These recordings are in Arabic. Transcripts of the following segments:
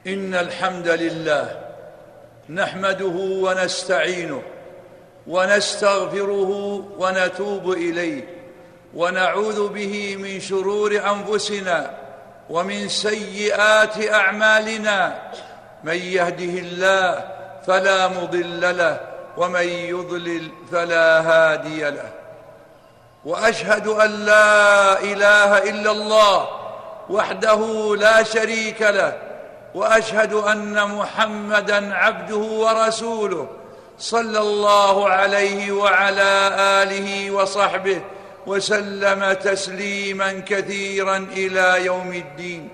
إن الحمد لله نحمده ونستعينه ونستغفره ونتوب إليه ونعوذ به من شرور أنفسنا ومن سيئات أعمالنا. من يهده الله فلا مضل له ومن يضلل فلا هادي له. وأشهد أن لا إله إلا الله وحده لا شريك له، وأشهد أن محمدًا عبده ورسوله صلى الله عليه وعلى آله وصحبه وسلم تسليماً كثيراً إلى يوم الدين.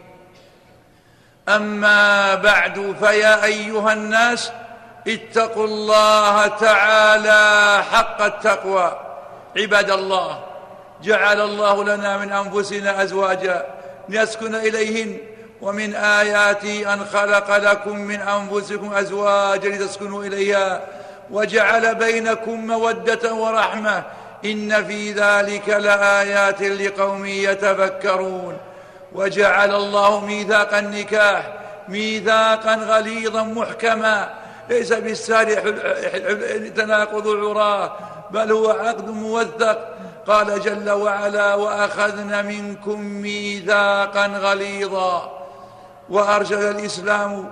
أما بعد، فيا أيها الناس اتقوا الله تعالى حق التقوى. عباد الله، جعل الله لنا من أنفسنا أزواجا لنسكن إليهن، ومن آياته أن خلق لكم من أنفسكم أزواجا لتسكنوا إليها وجعل بينكم مودة ورحمة، إن في ذلك لآيات لقوم يتفكرون. وجعل الله ميثاق النكاح ميثاقا غليظا محكما، ليس بالسهل تناقض عراه، بل هو عقد موثق. قال جل وعلا: وأخذنا منكم ميثاقا غليظا. وأرشد الإسلام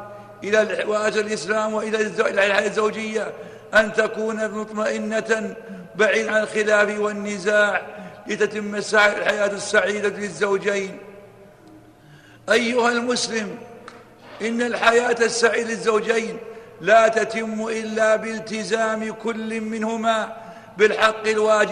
إلى الحياة الزوجية أن تكون مطمئنة بعيد عن الخلاف والنزاع لتتم الحياة السعيدة للزوجين. أيها المسلم، إن الحياة السعيدة للزوجين لا تتم إلا بالتزام كل منهما بالحق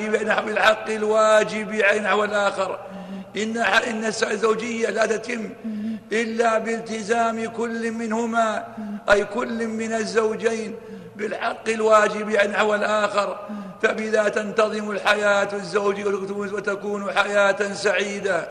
الواجب نحو الآخر. إن الزوجية لا تتم إلا بالتزام كل منهما، أي كل من الزوجين، بالحق الواجب نحو الآخر، فبذا تنتظم الحياة الزوجية وتكون حياة سعيدة.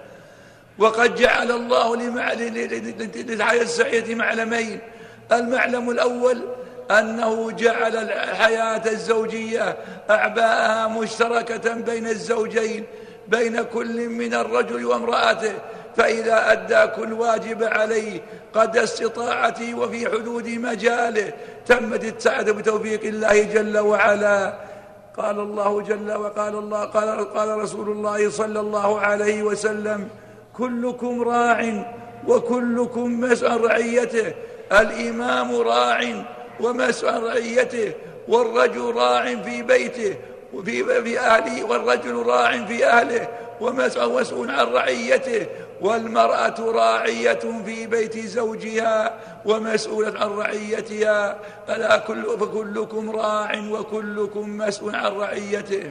وقد جعل الله للحياة السعيدة معلمين. المعلم الأول أنه جعل الحياة الزوجية أعباءها مشتركة بين الزوجين، بين كل من الرجل وامرأته، فإذا أدى كل واجب عليه قدر استطاعته وفي حدود مجاله تمت السعادة بتوفيق الله جل وعلا. قال الله جل وقال قال رسول الله صلى الله عليه وسلم: كلكم راع وكلكم مسؤول عن رعيته. الإمام راع ومسؤول عن رعيته، والرجل راع في بيته وفي أهله، والرجل راع في أهله ومسؤول عن رعيته، والمرأة راعية في بيت زوجها ومسؤولة عن رعيتها، فكلكم راع وكلكم مسؤول عن رعيته.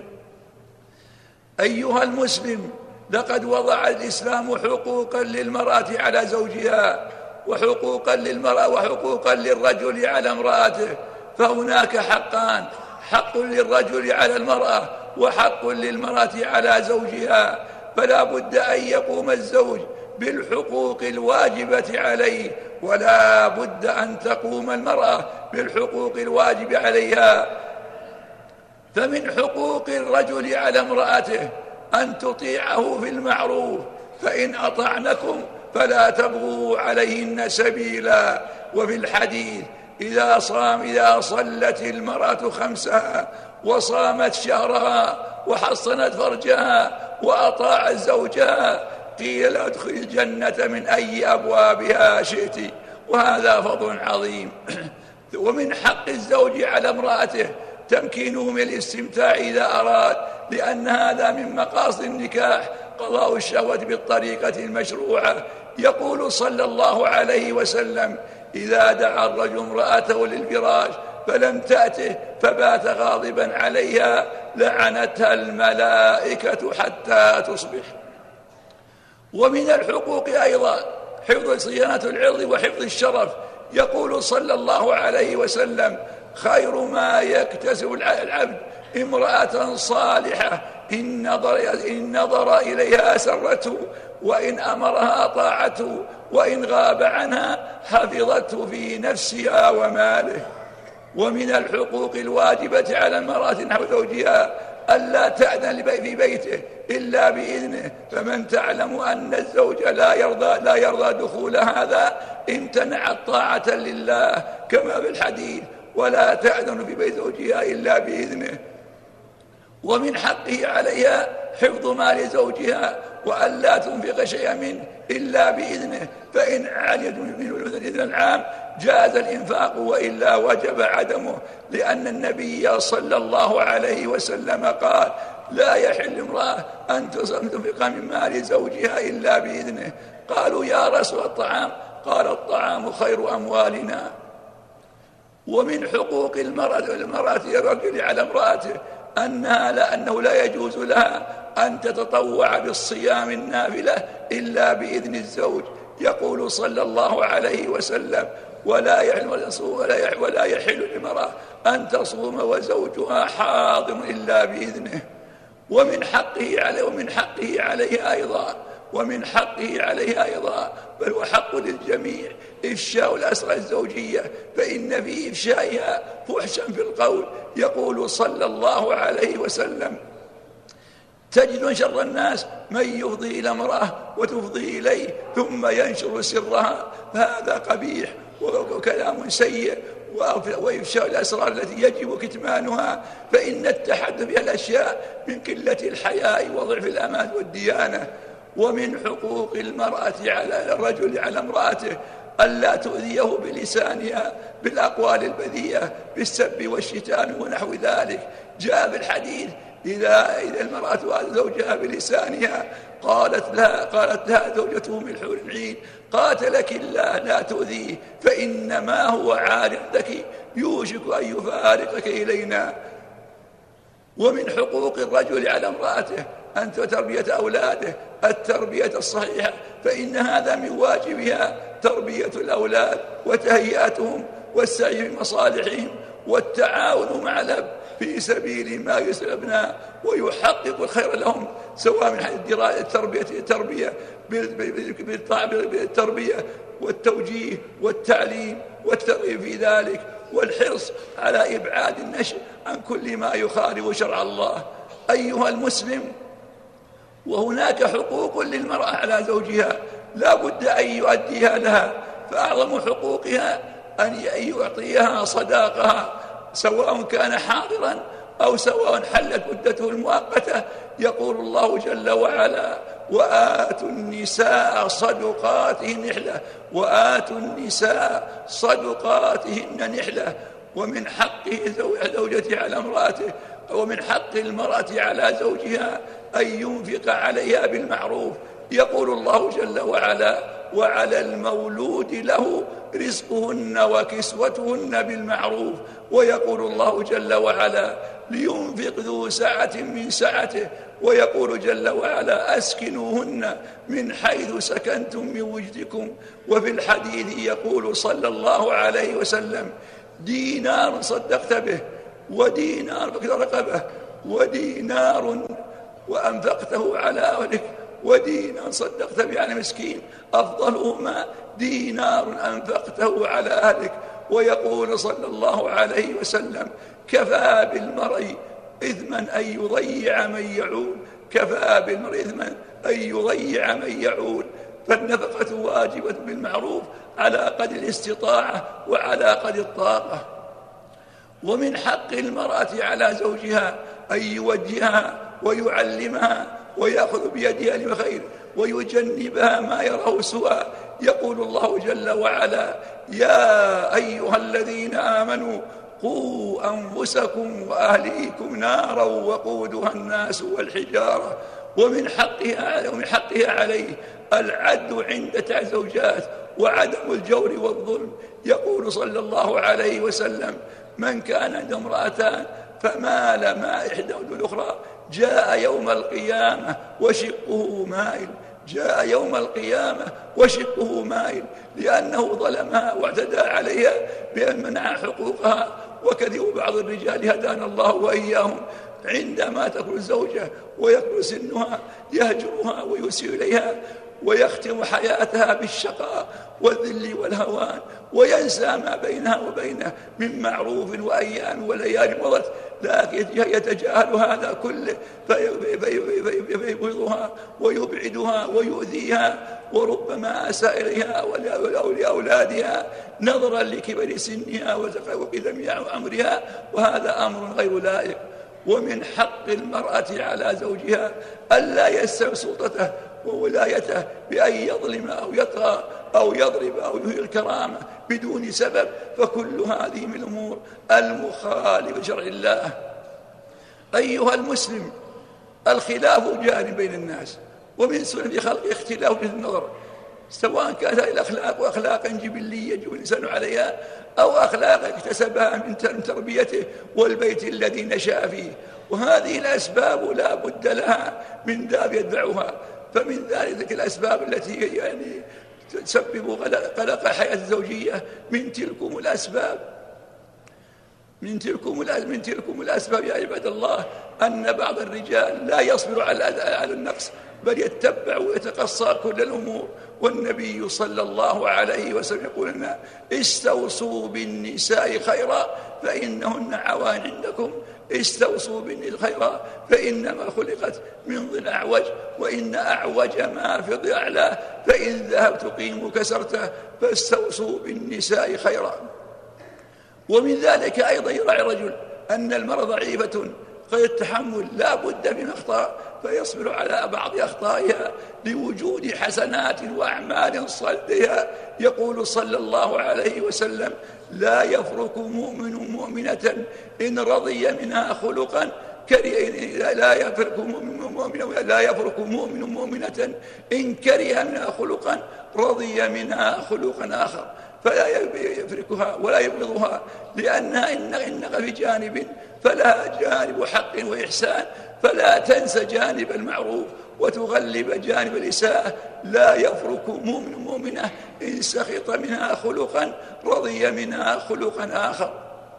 أيها المسلم، لقد وضع الإسلام حقوقا للمرأة على زوجها، وحقوقا للمرأة وحقوقا للرجل على امرأته، فهناك حقان: حق للرجل على المرأة وحق للمرأة على زوجها. فلا بد أن يقوم الزوج بالحقوق الواجبة عليه، ولا بد أن تقوم المرأة بالحقوق الواجبة عليها. فمن حقوق الرجل على امرأته أن تطيعه في المعروف، فإن أطعنكم فلا تبغوا عليهن سبيلا. وفي الحديث: إذا صلت المرأة خمسها وصامت شهرها وحصنت فرجها وأطاعت زوجها قيل لها ادخلي الجنة من أي أبوابها شئت. وهذا فضل عظيم. ومن حق الزوج على امرأته تمكينه من الاستمتاع إذا أراد، لأن هذا من مقاصد النكاح قضاء الشهوة بالطريقة المشروعة. يقول صلى الله عليه وسلم: إذا دعا الرجل امرأته للفراش فلم تأته فبات غاضبا عليها لعنتها الملائكة حتى تصبح. ومن الحقوق أيضا حفظ صيانة العرض وحفظ الشرف. يقول صلى الله عليه وسلم: خير ما يكتسب العبد امرأة صالحة إن نظر إليها سرته، وإن أمرها أطاعته، وإن غاب عنها حفظته في نفسها وماله. ومن الحقوق الواجبة على المرأة نحو زوجها ألا تأذن في بيته إلا بإذنه، فمن تعلم أن الزوج لا يرضى دخول هذا امتنعت طاعة لله كما في الحديث: ولا تأذن في بيت زوجها إلا بإذنه. ومن حقه عليها حفظ مال زوجها وألا تنفق شيئا منه إلا بإذنه، فإن عجزت منه الإذن العام جاز الإنفاق وإلا وجب عدمه، لأن النبي صلى الله عليه وسلم قال: لا يحل امرأة أن تنفق من مال زوجها إلا بإذنه. قالوا: يا رسول الطعام؟ قال: الطعام خير أموالنا. ومن حقوق المرأة الرجل على امرأته أنه لا يجوز لها أن تتطوع بالصيام النافلة إلا بإذن الزوج. يقول صلى الله عليه وسلم: ولا يحل للمرأة أن تصوم وزوجها حاضر إلا بإذنه. ومن حقه عليها أيضا بل هو حق للجميع إفشاء الأسرار الزوجية، فإن في إفشائها فحشا في القول. يقول صلى الله عليه وسلم: تجد شر الناس من يفضي إلى امرأة وتفضي إليه ثم ينشر سرها، فهذا قبيح وكلام سيء. وإفشاء الأسرار التي يجب كتمانها، فإن التحدث بها الأشياء من قلة الحياء وضعف الأمان والديانة. ومن حقوق المرأة على الرجل على امرأته ألا تؤذيه بلسانها بالأقوال البذيئة بالسب والشتام ونحو ذلك. جاء بالحديث: إذا المرأة أذت زوجها بلسانها قالت لها زوجته من الحور العين: قاتلك الله لا تؤذيه فإنما هو عار عندك يوشك أن يفارقك إلينا. ومن حقوق الرجل على امرأته أن تربية أولاده التربية الصحيحة، فإن هذا من واجبها تربية الأولاد وتهيئتهم والسعي في مصالحهم والتعاون مع الأب في سبيل ما يسر الأبناء ويحقق الخير لهم، سواء من حيث التربية بالتربية والتوجيه والتعليم والترغيب في ذلك، والحرص على إبعاد النشء عن كل ما يخالف شرع الله. أيها المسلم، وهناك حقوق للمرأة على زوجها لا بد أن يؤديها لها، فأعظم حقوقها أن يعطيها صداقها سواء كان حاضرا أو سواء حلت مدته المؤقتة. يقول الله جل وعلا: وآتوا النساء صدقاتهن نحلة. ومن حق زوجته على امرأته ومن حق المرأة على زوجها أن ينفق عليها بالمعروف. يقول الله جل وعلا: وعلى المولود له رزقهن وكسوتهن بالمعروف. ويقول الله جل وعلا: لينفق ذو سعة من سعته. ويقول جل وعلا: أسكنوهن من حيث سكنتم من وجدكم. وفي الحديث يقول صلى الله عليه وسلم: دينار صدقت به ودينار فقد رقبه ودينار وأنفقته على أهلك ودينار صدقت به على مسكين، أفضلهما دينار أنفقته على أهلك. ويقول صلى الله عليه وسلم: كفى بالمرء إثما أن يضيع من يعول. كفى بالمرء إثما أن يضيع من يعول. فالنفقة واجبة بالمعروف على قدر الاستطاعة وعلى قدر الطاقة. ومن حق المرأة على زوجها أن يوجهها ويعلمها ويأخذ بيدها للخير ويجنبها ما يراه سوءا. يقول الله جل وعلا: يا أيها الذين آمنوا قوا أنفسكم وأهليكم نارا وقودها الناس والحجارة. ومن حقها عليه العدل عند الزوجات وعدم الجور والظلم. يقول صلى الله عليه وسلم: من كان عنده امرأتان فمال ما إحداهما الأخرى جاء يوم القيامة وشقه مائل. جاء يوم القيامة وشقه مائل، لأنه ظلمها واعتدى عليها بأن منع حقوقها. وكذب بعض الرجال هدانا الله وإياهم عندما تكون الزوجة ويكبر سنها يهجرها ويسيء إليها ويختم حياتها بالشقاء والذل والهوان وينسى ما بينها وبينه من معروف وأيام وليال مضت، لكن يتجاهل هذا كله فيبغضها ويبعدها ويؤذيها، وربما أساء إليها ولأولادها نظرا لكبر سنها وقدم أمرها، وهذا أمر غير لائق. ومن حق المرأة على زوجها ألا يستعمل سلطته وولايته بأن يظلم أو يطغى أو يضرب أو يهين الكرامة بدون سبب، فكل هذه من الأمور المخالفة لشرع الله. أيها المسلم، الخلاف جار بين الناس، ومن سنن خلق اختلاف وجهة النظر، سواء كانت الأخلاق أخلاقا جبلية يجب الإنسان عليها أو أخلاق اكتسبها من تربيته والبيت الذي نشأ فيه، وهذه الأسباب لا بد لها من باب يتبعها. فمن ذلك الأسباب التي يعني تسبب قلق الحياة الزوجية من تلكم الأسباب يا عباد الله أن بعض الرجال لا يصبر على النقص، بل يتبع ويتقصى كل الأمور. والنبي صلى الله عليه وسلم يقول لنا: استوصوا بالنساء خيرا فإنهن عوان عندكم، استوصوا بالنساء خيرا فإنما خلقت من ضلع أعوج، وإن أعوج ما في ضلع أعلاه، فإن ذهبت تقيم كسرته، فاستوصوا بالنساء خيرا. ومن ذلك أيضا يراعي الرجل أن المرأة ضعيفة قد التحمل لا بد من أخطاء، فيصبر على بعض أخطائها لوجود حسنات وأعمال صالحة. يقول صلى الله عليه وسلم: لا يفرق مؤمن مؤمنة إن رضي منها خلقا لا يفرق مؤمن مؤمنة إن كره منها خلقا رضي منها خلقا آخر، فلا يفرقها ولا يبغضها، لأنها إن في جانب فلها جانب حق وإحسان، فلا تنسى جانب المعروف وتغلب جانب الإساءة. لا يفرق مؤمن مؤمنة إن سخط منها خلقا رضي منها خلقا آخر.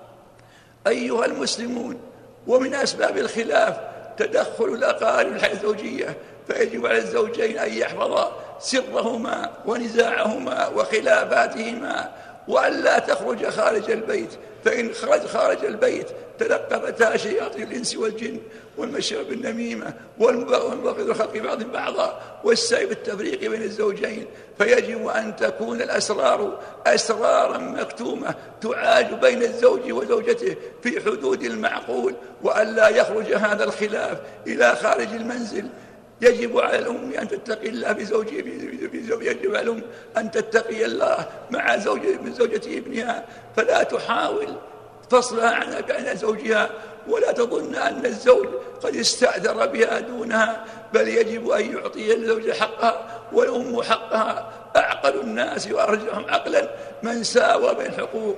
أيها المسلمون، ومن أسباب الخلاف تدخل الأقارب في الحياة الزوجية، فيجب على الزوجين أن يحفظا سرهما ونزاعهما وخلافاتهما، وألا تخرج خارج البيت، فإن خارج البيت تلقفتها شياطين الإنس والجن والمشي بالنميمة والمبغض الخلق بعض بعضا والسعي بالتفريق بين الزوجين. فيجب أن تكون الأسرار أسرارا مكتومة تعاج بين الزوج وزوجته في حدود المعقول، وألا يخرج هذا الخلاف إلى خارج المنزل. يجب على الأم أن تتقي الله يجب على الأم أن تتقي الله مع زوجة ابنها، فلا تحاول فصلها عن زوجها، ولا تظن أن الزوج قد استأثر بها دونها، بل يجب أن يعطي الزوج حقها والأم حقها. أعقل الناس وأرجعهم عقلا من ساوى بين الحقوق،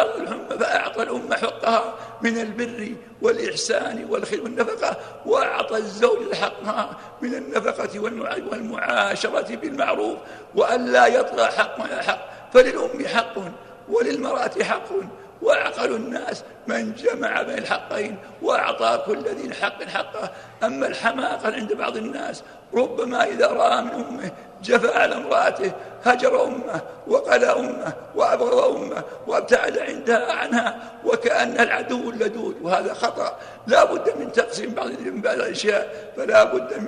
فأعطى الأم حقها من البر والإحسان والخير والنفقة، وأعطى الزوج حقها من النفقة والمعاشرة بالمعروف، وأن لا يطغى حق على حق، فللأم حق وللمرأة حق. وأعقل الناس من جمع بين الحقين وأعطى كل ذي حق حقه. أما الحماقة عند بعض الناس ربما إذا رأى من أمه جفى على امرأته هجر أمه وقلى أمه وأبغض أمه وابتعد عنها وكأنها العدو اللدود، وهذا خطأ. لا بد من تقسيم بعض الأشياء، فلا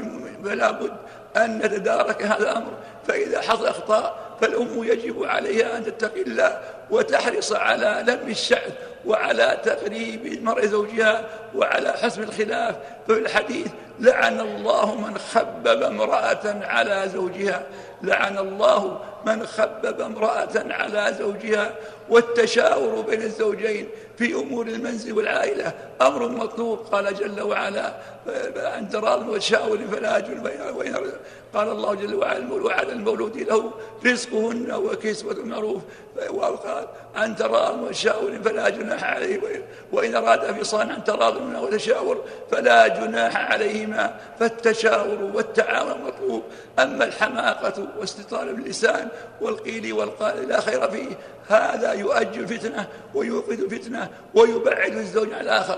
بد أن نتدارك هذا الأمر. فإذا حصل أخطاء فالأم يجب عليها أن تتقي الله وتحرص على لم الشأن وعلى تقريب المرء زوجها وعلى حسم الخلاف. ففي الحديث: لعن الله من خبب امرأة على زوجها، لعن الله من خبب امرأة على زوجها. والتشاور بين الزوجين في أمور المنزل والعائلة أمر مطلوب. قال جل وعلا: عن تراض وتشاور فلا جناح. قال الله جل وعلا: وعلى المولود له رزقهن وكسوة المعروف. وقال: عن تراض وتشاور فلا جناح عليه، وإن أراد فصالا عن تراض وتشاور فلا جناح عليهما، فالتشاور والتعاون مطلوب. أما الحماقة واستطال اللسان والقيل والقال لا خير فيه، هذا يؤجل فتنة ويوقظ فتنة ويبعد الزوج عن الآخر.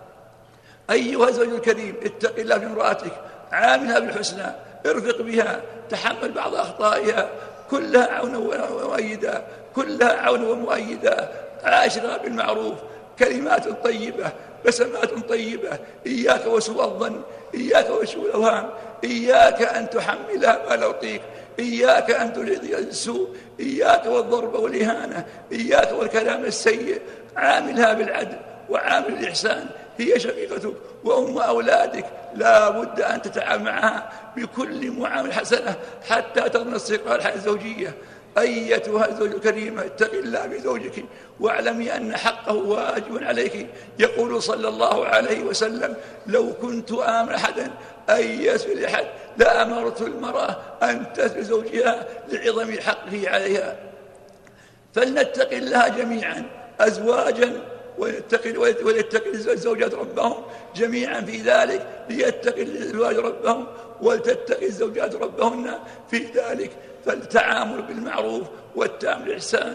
أيها الزوج الكريم، اتق الله في امرأتك، عاملها بالحسنى، ارفق بها، تحمل بعض أخطائها، كلها عونا ومؤيدا، كلها عون ومؤيدة. عاشرها بالمعروف، كلمات طيبة، بسمات طيبة، إياك وسوء الظن، إياك وسوء الأوهام، إياك أن تحملها ما لا تطيق، إياك أن تلقي السوء، إياك والضرب والإهانة، إياك والكلام السيء. عاملها بالعدل وعامل الإحسان، هي شقيقتك وأم أولادك، لا بد أن تتعامل معها بكل معاملة حسنة حتى تضمن استقرار الحياة الزوجية. أيتها الزوجة الكريمة، اتق الله بزوجك واعلمي أن حقه واجب عليك. يقول صلى الله عليه وسلم: لو كنت آمر أحدا أن يسأل أحد لأمرت المرأة أن تسأل زوجها لعظم حقه عليها. فلنتق الله جميعا أزواجا، وليتق الزوجات ربهم جميعا في ذلك، ليتق الأزواج ربهم ولتتقي الزوجات ربهن في ذلك. فالتعامل بالمعروف والتعامل بالإحسان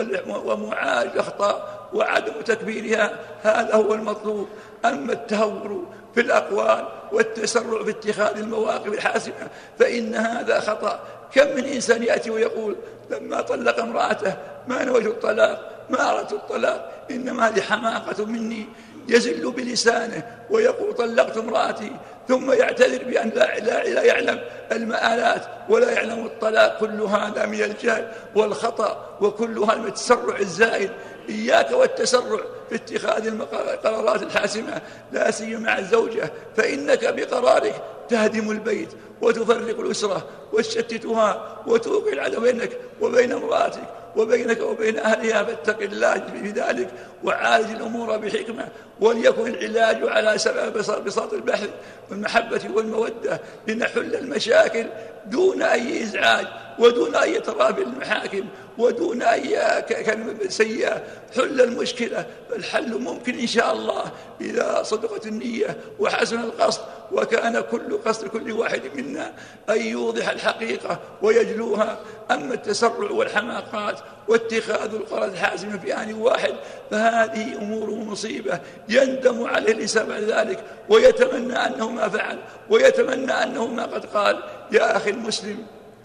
ومعالجة الأخطاء وعدم تكبيرها، هذا هو المطلوب. أما التهور في الأقوال والتسرع في اتخاذ المواقف الحاسمة فإن هذا خطأ. كم من إنسان يأتي ويقول لما طلق امرأته: ما نويت الطلاق، ما أردت الطلاق، إنما هذه حماقة مني. يزل بلسانه ويقول طلقت امرأتي، ثم يعتذر بأن لا يعلم المآلات ولا يعلم الطلاق. كل هذا من الجهل والخطأ، وكل هذا من التسرع الزائد. إياك والتسرع في اتخاذ القرارات الحاسمة، لا سيما مع الزوجة، فإنك بقرارك تهدم البيت وتفرق الأسرة وتشتتها وتوقع العداوة بينك وبين امرأتك وبينك وبين أهلها. فاتق الله في ذلك وعالج الأمور بحكمة، وليكن العلاج على بساط البحث والمحبة والمودة، لنحل المشاكل دون أي إزعاج ودون أي ترافي المحاكم ودون أي كلمة سيئة. حل المشكلة، فالحل ممكن إن شاء الله إذا صدقت النية وحسن القصد، وكان كل قصد كل واحد منا أن يوضح الحقيقة ويجلوها. أما التسرع والحماقات واتخاذ القرار الحاسم في آن واحد فهذه أمور مصيبة يندم عليه الإنسان بعد ذلك، ويتمنى أنه ما فعل، ويتمنى أنه ما قد قال. يا أخي المسلم،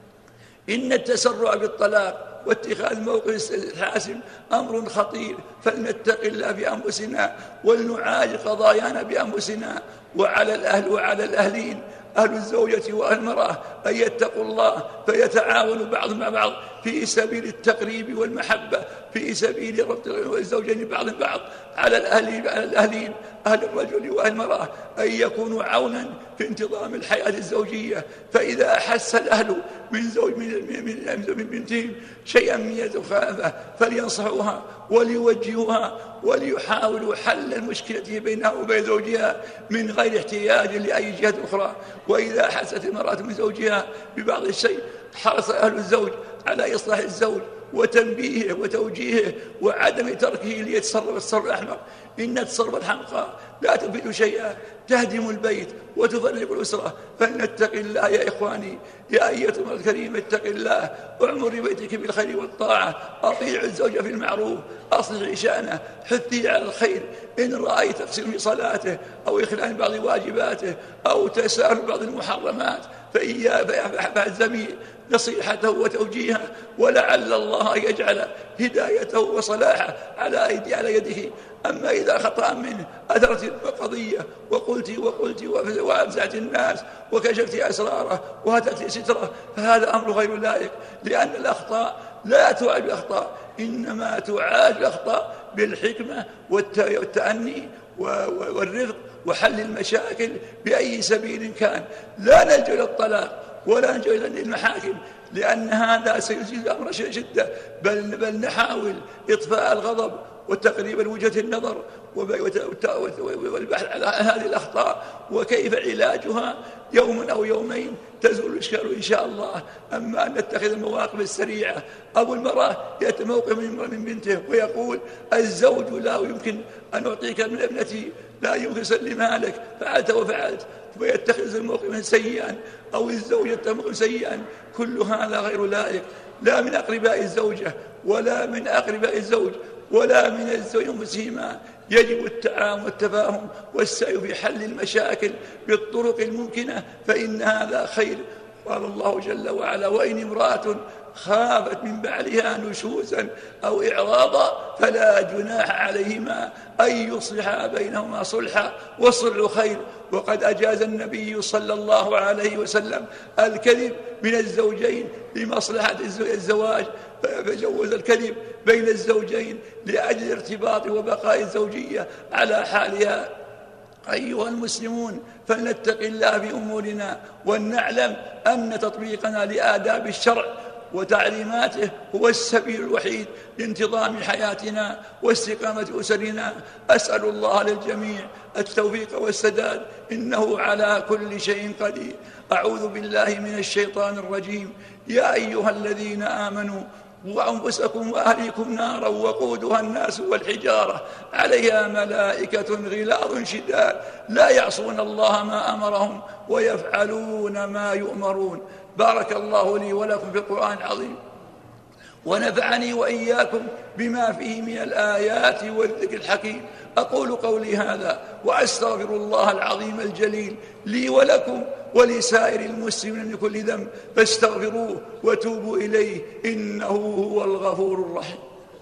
إن التسرع بالطلاق واتخاذ موقف الحاسم أمر خطير، فلنتق الله بأنفسنا ولنعالج قضايانا بأنفسنا. وعلى الأهل وعلى الأهلين، أهل الزوجة وأهل المرأة، أن يتقوا الله فيتعاونوا بعضهم مع بعض في سبيل التقريب والمحبة، في سبيل ربط الزوجين بعض بعض. على الأهلين أهل الرجل وأهل المرأة أن يكونوا عونا في انتظام الحياة الزوجية. فإذا أحس الأهل من بنتهم شيئا من المخالفة فلينصحوها وليوجهوها وليحاولوا حل المشكلة بينها وبين زوجها من غير احتياج لأي جهة أخرى. وإذا أحست المرأة من زوجها ببعض الشيء حرص أهل الزوج على إصلاح الزوج وتنبيهه وتوجيهه وعدم تركه ليتصرف التصرف الأحمق. إن التصرف الحمقى لا تفيد شيئا، تهدم البيت وتفرق الأسرة. فلنتق الله يا إخواني. يا أيتها المرأة الكريمة، اتق الله واعمري بيتك بالخير والطاعة، أطيع الزوج في المعروف، أصلح شأنه، حثي على الخير. إن رأيت تقصير في صلاته أو إخلال بعض واجباته أو تساهل بعض المحرمات فالزمي نصيحته وتوجيهه، ولعل الله يجعل هدايته وصلاحه على يده. أما إذا خطأ منه أثرت القضية وقلت وأفزعت الناس وكشفت أسراره وهتكت ستره، فهذا أمر غير لائق، لأن الأخطاء لا تعالج الأخطاء، إنما تعالج الأخطاء بالحكمة والتأني والرفق وحل المشاكل بأي سبيل كان. لا نلجأ إلى الطلاق ولا نلجأ إلى المحاكم، لأن هذا سيزيد الأمر شدة، بل نحاول إطفاء الغضب وتقريب وجهة النظر والبحث على هذه الأخطاء وكيف علاجها. يوم أو يومين تزول الإشكال إن شاء الله. أما أن نتخذ المواقف السريعة، أبو المرأة يأتي موقف من بنته ويقول الزوج لا يمكن أن أعطيك من ابنتي، لا يمكن سلمها لك، فعلت وفعلت، ويتخذ الموقف سيئا أو الزوج يتخذ موقف سيئا. كل هذا غير لائق، لا من أقرباء الزوجة ولا من أقرباء الزوج ولا من الزوج أنفسهما. يجب التعاون والتفاهم والسعي في حل المشاكل بالطرق الممكنة، فإن هذا خير. قال الله جل وعلا: وإن امرأة خافت من بعلها نشوزا أو إعراضا فلا جناح عليهما أن يصلحا بينهما صلحا والصلح خير. وقد أجاز النبي صلى الله عليه وسلم الكذب من الزوجين لمصلحة الزواج، فجوز الكذب بين الزوجين لأجل ارتباط وبقاء الزوجية على حالها. أيها المسلمون، فلنتق الله في أمورنا ولنعلم أن تطبيقنا لآداب الشرع وتعليماته هو السبيل الوحيد لانتظام حياتنا واستقامة أسرنا. أسأل الله للجميع التوفيق والسداد، إنه على كل شيء قدير. أعوذ بالله من الشيطان الرجيم. يا أيها الذين آمنوا وأنفسكم وأهليكم نارا وقودها الناس والحجارة عليها ملائكة غلاظ شداد لا يعصون الله ما أمرهم ويفعلون ما يؤمرون. بارك الله لي ولكم في القرآن العظيم، ونفعني وإياكم بما فيه من الآيات والذكر الحكيم. أقول قولي هذا وأستغفر الله العظيم الجليل لي ولكم ولسائر المسلمين من كل ذنب، فاستغفروه وتوبوا إليه إنه هو الغفور الرحيم.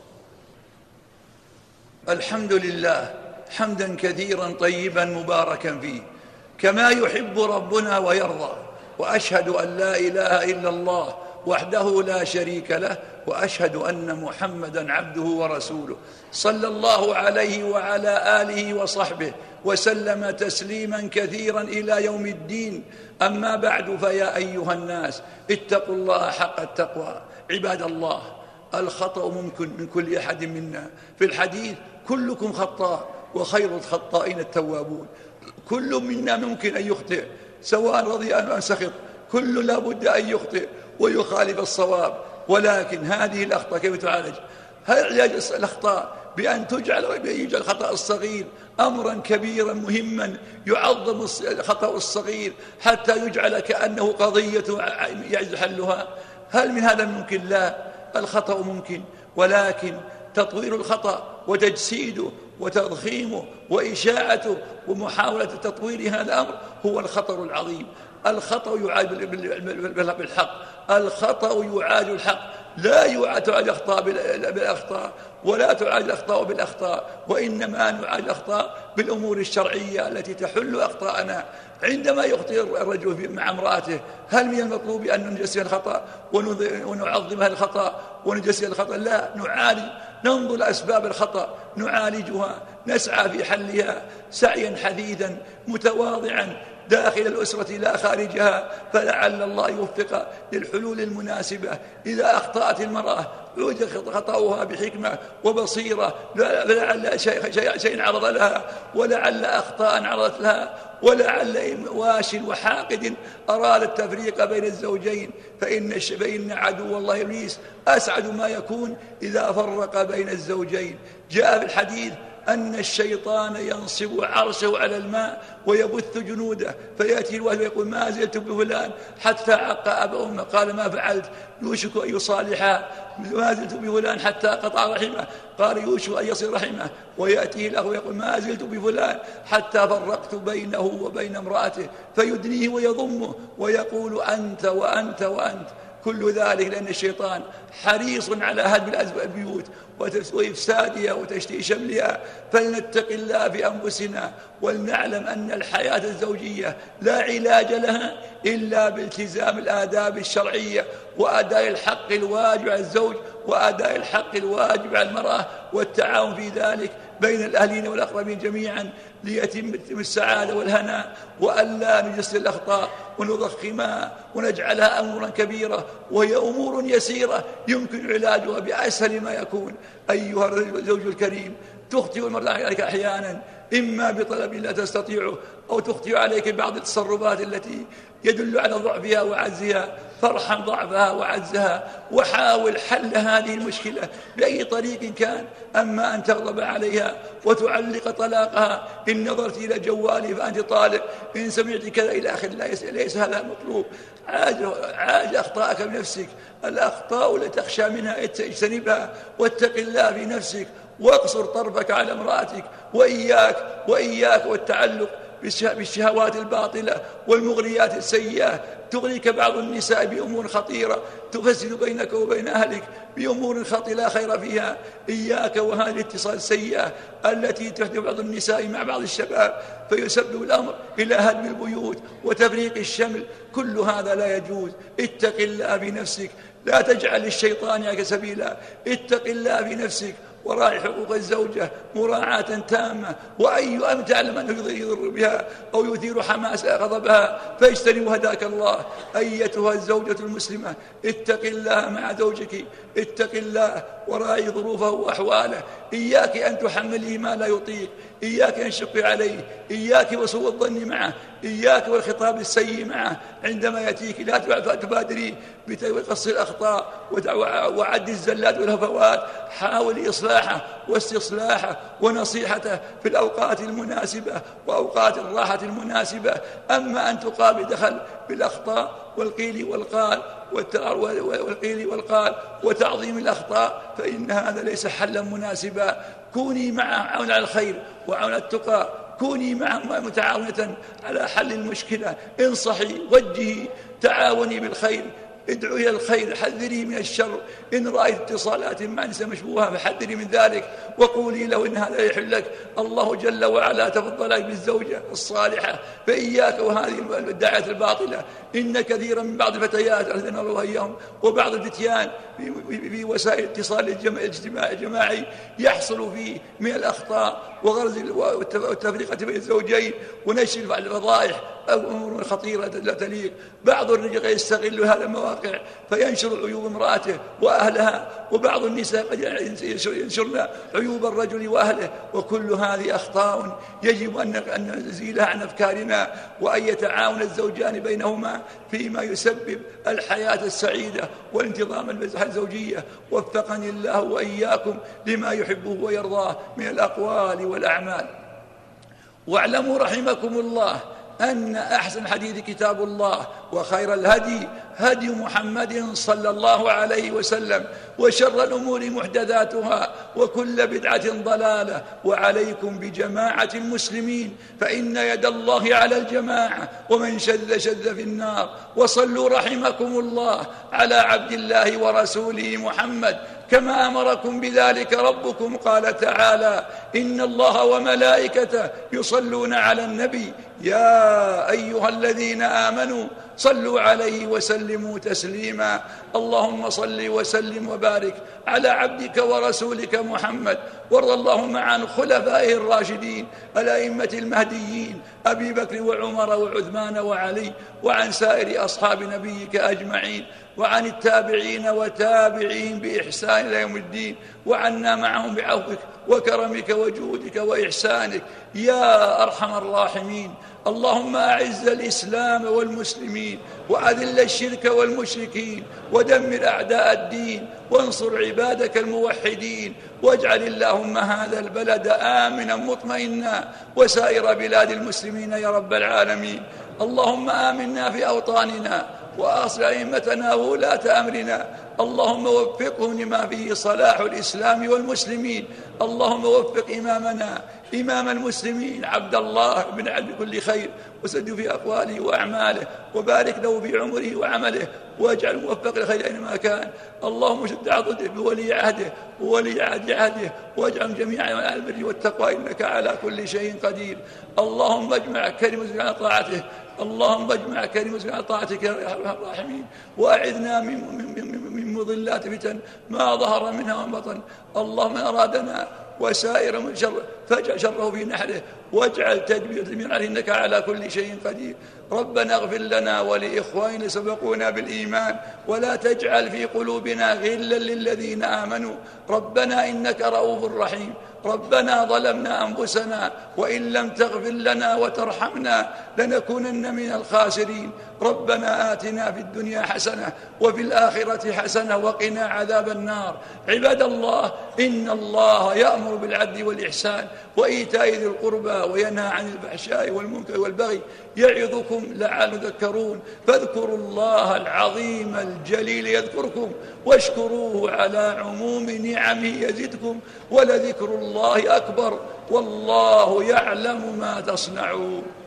الحمد لله حمدا كثيرا طيبا مباركا فيه كما يحب ربنا ويرضى، وأشهد أن لا إله إلا الله وحده لا شريك له، وأشهد أن محمدا عبده ورسوله صلى الله عليه وعلى آله وصحبه وسلم تسليما كثيرا إلى يوم الدين. أما بعد، فيا أيها الناس اتقوا الله حق التقوى. عباد الله، الخطأ ممكن من كل أحد منا. في الحديث: كلكم خطاء وخير الخطائين التوابون. كل منا ممكن أن يخطئ، سواء رضي أم سخط، كل لا بد أن يخطئ ويخالف الصواب. ولكن هذه الأخطاء كيف تعالج؟ هل علاج الأخطاء بأن يجعل الخطأ الصغير أمرا كبيرا مهما يعظم الخطأ الصغير حتى يجعل كأنه قضية يعز حلها؟ هل من هذا ممكن؟ لا، الخطأ ممكن، ولكن تطوير الخطأ وتجسيده وتضخيمه وإشاعته ومحاولة تطوير هذا الأمر هو الخطر العظيم. الخطأ يعاد بالحق، الخطأ يعاد الحق، لا تعاد الأخطاء بالأخطاء، ولا تعاد الأخطاء بالأخطاء، وإنما نعاد الأخطاء بالأمور الشرعية التي تحل أخطاءنا. عندما يخطئ الرجل مع امرأته، هل من المطلوب أن نجسي الخطأ ونعظم هذا الخطأ ونجسي الخطأ؟ لا، نعالج، ننظر أسباب الخطأ، نعالجها، نسعى في حلها سعيا حثيثا متواضعا داخل الأسرة لا خارجها، فلعل الله يوفق للحلول المناسبة. إذا أخطأت المرأة عود خطأها بحكمة وبصيرة، فلعل شيء عرض لها، ولعل أخطاء عرضت لها، ولعل واش وحاقد أراد التفريق بين الزوجين، فإن عدو الله إبليس أسعد ما يكون إذا فرق بين الزوجين. جاء في الحديث أن الشيطان ينصب عرشه على الماء ويبث جنوده، فيأتي الولد ويقول: ما زلت بفلان حتى عق أبا أمه. قال: ما فعلت؟ يوشك أن يصالحا. ما زلت بفلان حتى قطع رحمه. قال: يوشك أن يصل رحمه. ويأتيه الأخ ويقول: ما زلت بفلان حتى فرقت بينه وبين امرأته، فيدنيه ويضمه ويقول: أنت وأنت وأنت. كل ذلك لأن الشيطان حريص على هدم البيوت وإفسادها وتشتيت شملها. فلنتق الله في أنفسنا، ولنعلم أن الحياة الزوجية لا علاج لها إلا بالتزام الآداب الشرعية وأداء الحق الواجب على الزوج وأداء الحق الواجب على المرأة، والتعاون في ذلك بين الأهلين والأقربين جميعا ليتم السعادة والهناء، وألا نجسر الأخطاء ونضخمها ونجعلها أمورا كبيرة وهي أمور يسيرة يمكن علاجها بأسهل ما يكون. أيها الزوج الكريم، تخطئ المرأة عليك أحيانا إما بطلب لا تستطيعه، أو تخطئ عليك بعض التصرفات التي يدل على ضعفها وعجزها، فارحم ضعفها وعجزها وحاول حل هذه المشكلة بأي طريق كان. أما أن تغضب عليها وتعلق طلاقها: إن نظرت إلى جوالي فأنت طالق، إن سمعت كذا إلى آخر، ليس هذا مطلوب. عاج أخطاءك بنفسك، الأخطاء التي تخشى منها اجتنبها، واتق الله في نفسك، واقصر طرفك على امرأتك، وإياك والتعلق بالشهوات الباطلة والمغريات السيئة، تغريك بعض النساء بأمور خطيرة تفسد بينك وبين أهلك بأمور خطيرة لا خير فيها. إياك وهذه الاتصال السيئة التي تحدث بعض النساء مع بعض الشباب فيسبب الأمر إلى هدم البيوت وتفريق الشمل، كل هذا لا يجوز. اتق الله بنفسك، لا تجعل الشيطان لك سبيلا. اتق الله بنفسك وراعي حقوق الزوجة مراعاة تامة، وأي أمر تعلم أنه يضر بها أو يثير حماس غضبها فاجتنب هداك الله. أيتها الزوجة المسلمة اتق الله مع زوجك، اتق الله وراعي ظروفه وأحواله. إياك أن تحمليه ما لا يطيق، إياك أن تشق عليه، إياك وسوء الظن معه، إياك والخطاب السيء معه عندما يأتيك. لا تبادري بقص الأخطاء وعد الزلات والهفوات، حاول إصلاحه واستصلاحه ونصيحته في الأوقات المناسبة وأوقات الراحة المناسبة. أما أن تقابل دخل بالأخطاء والقيل والقال وتعظيم الأخطاء فإن هذا ليس حلا مناسبا. كوني مع عون على الخير وعون التقى، كوني معه متعاونة على حل المشكلة، انصحي وجهي، تعاوني بالخير، ادعو إلى الخير، حذري من الشر. إن رأيت اتصالات مع نساء مشبوهة فحذري من ذلك وقولي له إن هذا يحل لك. الله جل وعلا تفضل عليك بالزوجة الصالحة، فإياك وهذه الدعاية الباطلة. إن كثيرا من بعض الفتيات أهدنا الله إياهم وبعض الفتيان في وسائل الاتصال الجماعي يحصل فيه من الأخطاء وغرز والتفرقة بين الزوجين ونشر الفضائح أو أمور خطيرة لا تليق. بعض الرجال يستغل هذا المواقع فينشر عيوب امرأته وأهلها، وبعض النساء قد ينشرن عيوب الرجل وأهله، وكل هذه أخطاء يجب أن نزيلها عن أفكارنا، وأن يتعاون الزوجان بينهما فيما يسبب الحياة السعيدة والانتظام الزوجية. وفقني الله وإياكم لما يحبه ويرضاه من الأقوال والأعمال. واعلموا رحمكم الله أن أحسن الحديث كتاب الله، وخير الهدي هدي محمد صلى الله عليه وسلم، وشر الأمور محدثاتها، وكل بدعة ضلالة. وعليكم بجماعة المسلمين فإن يد الله على الجماعة، ومن شذ شذ في النار. وصلوا رحمكم الله على عبد الله ورسوله محمد كما أمركم بذلك ربكم. قال تعالى: إن الله وملائكته يصلون على النبي يا أيها الذين آمنوا صلوا عليه وسلموا تسليما. اللهم صل وسلم وبارك على عبدك ورسولك محمد، وارض اللهم عن خلفائه الراشدين الأئمة المهديين أبي بكر وعمر وعثمان وعلي، وعن سائر أصحاب نبيك أجمعين، وعن التابعين وتابعين بإحسان إلى يوم الدين، وعنا معهم بعفوك وكرمك وجودك وإحسانك يا أرحم الراحمين. اللهم أعز الإسلام والمسلمين، وأذل الشرك والمشركين، ودمر أعداء الدين، وانصر عبادك الموحدين، واجعل اللهم هذا البلد آمنا مطمئنا وسائر بلاد المسلمين يا رب العالمين. اللهم آمنا في أوطاننا، وأصلح أئمتنا وولاة أمرنا. اللهم وفقهم لما فيه صلاح الإسلام والمسلمين. اللهم وفق إمامنا إمام المسلمين عبد الله بن عبد كل خير، وسد في أقواله وأعماله، وبارك له في عمره وعمله، واجعل موفق لخير أينما كان. اللهم شد عضده بولي عهده وولي عهده، واجعل جميعا على البر والتقوى إنك على كل شيء قدير. اللهم اجمع كلمة على طاعته، اللهم اجمع كلمة على طاعتك يا أرحم الراحمين، وأعذنا من مضلات فتن ما ظهر منها وما بطن. اللهم أرادنا وسائر من شر فاجعل شره في نحره، واجعل تدبير عليه إنك على كل شيء قدير. ربنا اغفر لنا ولإخواننا سبقونا بالإيمان، ولا تجعل في قلوبنا غلا للذين آمنوا. ربنا إنك رؤوف رحيم. ربنا ظلمنا أنفسنا وإن لم تغفر لنا وترحمنا لنكونن من الخاسرين. ربنا آتنا في الدنيا حسنة وفي الآخرة حسنة وقنا عذاب النار. عباد الله، إن الله يأمر بالعدل والإحسان وإيتاء ذي القربى وينهى عن الفحشاء والمنكر والبغي يعظكم لعلكم تذكرون. فاذكروا الله العظيم الجليل يذكركم، واشكروه على عموم نعمه يزدكم، ولذكر الله أكبر، والله يعلم ما تصنعون.